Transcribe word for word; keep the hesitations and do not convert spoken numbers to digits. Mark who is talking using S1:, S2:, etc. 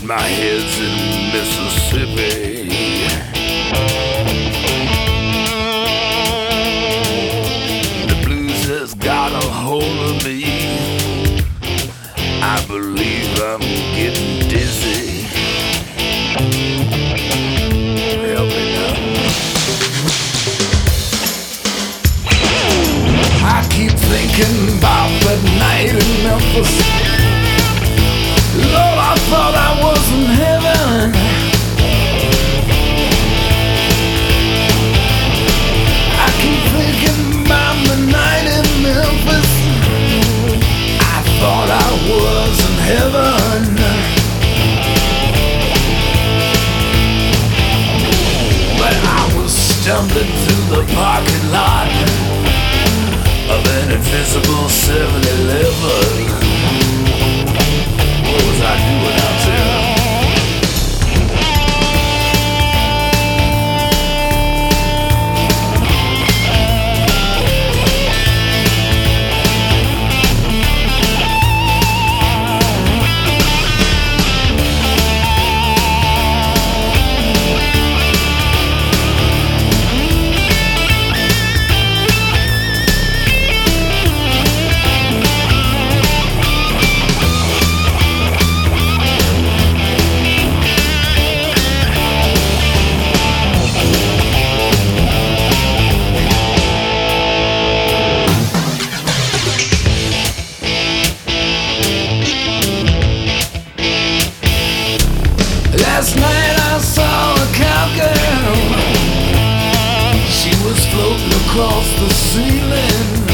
S1: My head's in Mississippi. The blues has got a hold of me. I believe I'm getting dizzy. Help me now. I keep thinking about that night in Memphis. Lord, I thought I was in heaven. I keep thinking about the night in Memphis. I thought I was in heaven. But I was stumbling through the parking lot of an invisible seven eleven. What was I doing out there? Last night I saw a cowgirl. She was floating across the ceiling.